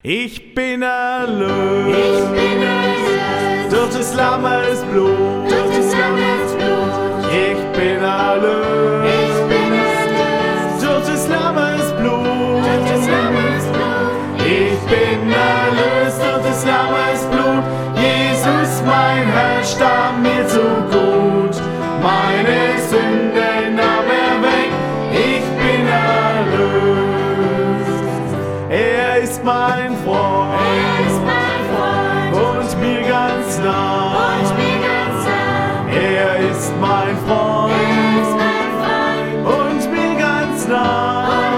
Ich bin erlöst, durch des Lammes Blut, ich bin erlöst, durch des Lammes Blut, ich bin erlöst durch des Lammes Blut. Jesus, mein Herr, starb mir zu gut, meine Sünde nahm er weg, ich bin erlöst. Er ist mein Freund, und mir ganz nah. Er ist mein Freund, und mir ganz nah.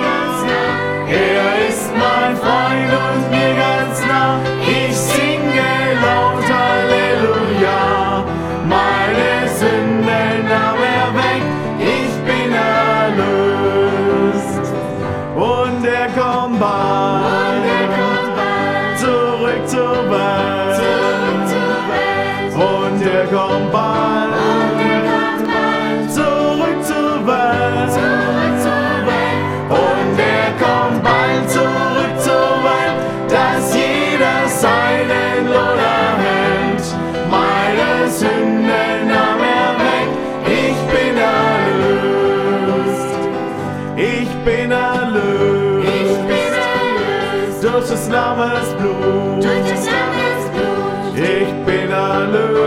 Er ist mein Freund und mir ganz nah. Ich singe laut Halleluja, meine Sünde nahm er weg, ich bin erlöst. Und er kommt bald zurück zur Welt. Und er kommt bald zurück zur Welt. Und er kommt bald zurück zur Welt, dass jeder seinen Lohn erhält. Meine Sünde nahm er weg, ich bin erlöst. Ich bin erlöst, durch des Lammes Blut. Ich bin erlöst.